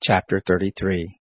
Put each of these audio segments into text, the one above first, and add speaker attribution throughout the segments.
Speaker 1: Chapter 33.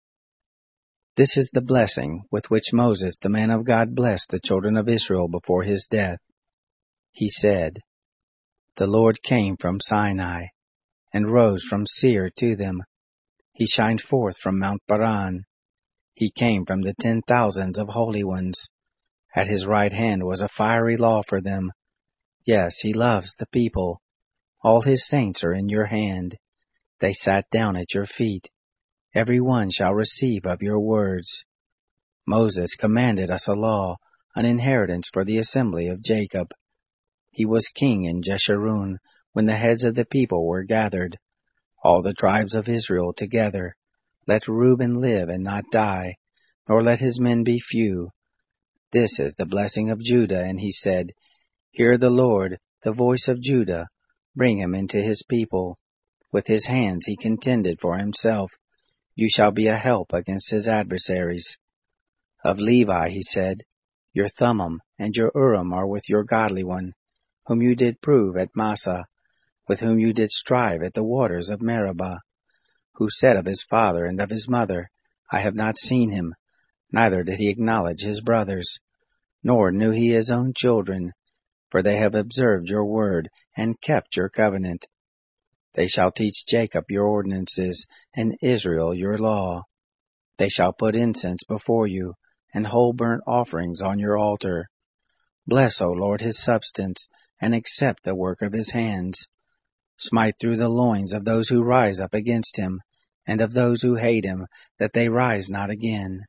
Speaker 1: This is the blessing with which Moses the man of God blessed the children of Israel before his death. He said, The Lord came from Sinai, and rose from Seir to them. He shined forth from Mount Paran. He came from the 10,000s of holy ones. At his right hand was a fiery law for them. Yes, he loves the people. All his saints are in your hand. They sat down at your feet. Every one shall receive of your words. Moses commanded us a law, an inheritance for the assembly of Jacob. He was king in Jeshurun when the heads of the people were gathered, all the tribes of Israel together. Let Reuben live and not die, nor let his men be few. This is the blessing of Judah, and he said, Hear the Lord, the voice of Judah, bring him into his people. With his hands he contended for himself. You shall be a help against his adversaries. Of Levi he said, Your Thummim and your Urim are with your godly one, whom you did prove at Massah, with whom you did strive at the waters of Meribah, who said of his father and of his mother, I have not seen him, neither did he acknowledge his brothers, nor knew he his own children, for they have observed your word and kept your covenant. They shall teach Jacob your ordinances, and Israel your law. They shall put incense before you, and whole burnt offerings on your altar. Bless, O Lord, his substance, and accept the work of his hands. Smite through the loins of those who rise up against him, and of those who hate him, that they rise not again.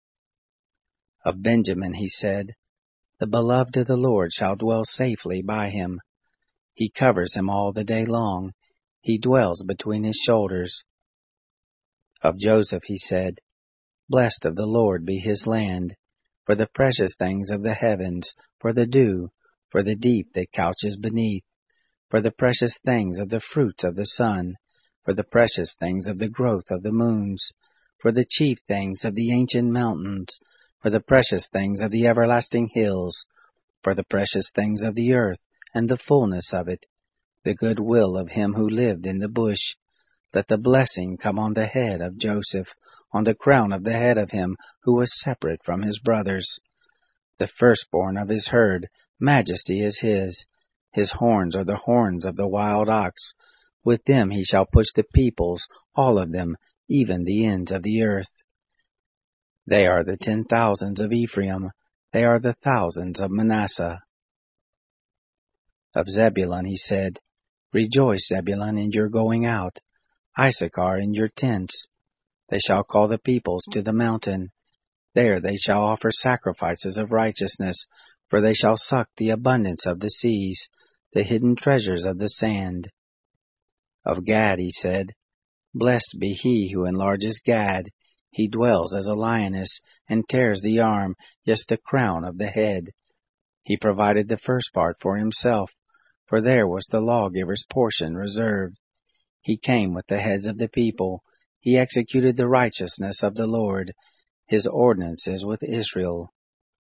Speaker 1: Of Benjamin he said, The beloved of the Lord shall dwell safely by him. He covers him all the day long. He dwells between his shoulders. Of Joseph he said, Blessed of the Lord be his land, for the precious things of the heavens, for the dew, for the deep that couches beneath, for the precious things of the fruits of the sun, for the precious things of the growth of the moons, for the chief things of the ancient mountains, for the precious things of the everlasting hills, for the precious things of the earth, and the fullness of it, the good will of him who lived in the bush. Let the blessing come on the head of Joseph, on the crown of the head of him who was separate from his brothers. The firstborn of his herd, majesty is his. His horns are the horns of the wild ox. With them he shall push the peoples, all of them, even the ends of the earth. They are the 10,000s of Ephraim. They are the thousands of Manasseh. Of Zebulun he said, Rejoice, Zebulun, in your going out, Issachar in your tents. They shall call the peoples to the mountain. There they shall offer sacrifices of righteousness, for they shall suck the abundance of the seas, the hidden treasures of the sand. Of Gad he said, Blessed be he who enlarges Gad. He dwells as a lioness, and tears the arm, yes, the crown of the head. He provided the first part for himself, for there was the lawgiver's portion reserved. He came with the heads of the people. He executed the righteousness of the Lord. His ordinances with Israel.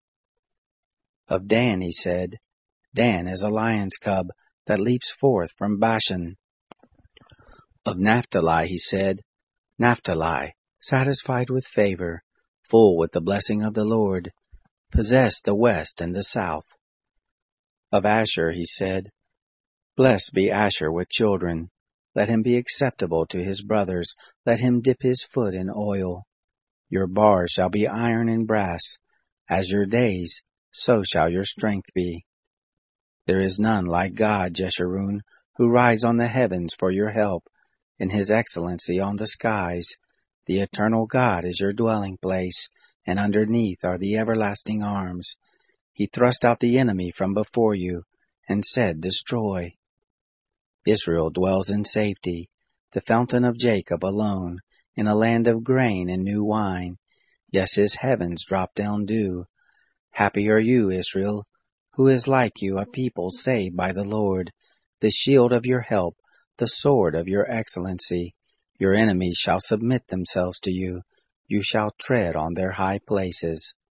Speaker 1: Of Dan he said, Dan is a lion's cub that leaps forth from Bashan. Of Naphtali he said, Naphtali, satisfied with favor, full with the blessing of the Lord, possess the west and the south. Of Asher he said, Blessed be Asher with children. Let him be acceptable to his brothers. Let him dip his foot in oil. Your bars shall be iron and brass. As your days, so shall your strength be. There is none like God, Jeshurun, who rides on the heavens for your help, in his excellency on the skies. The eternal God is your dwelling place, and underneath are the everlasting arms. He thrust out the enemy from before you, and said, Destroy. Israel dwells in safety, the fountain of Jacob alone, in a land of grain and new wine. Yes, his heavens drop down dew. Happy are you, Israel, who is like you, a people saved by the Lord, the shield of your help, the sword of your excellency. Your enemies shall submit themselves to you. You shall tread on their high places.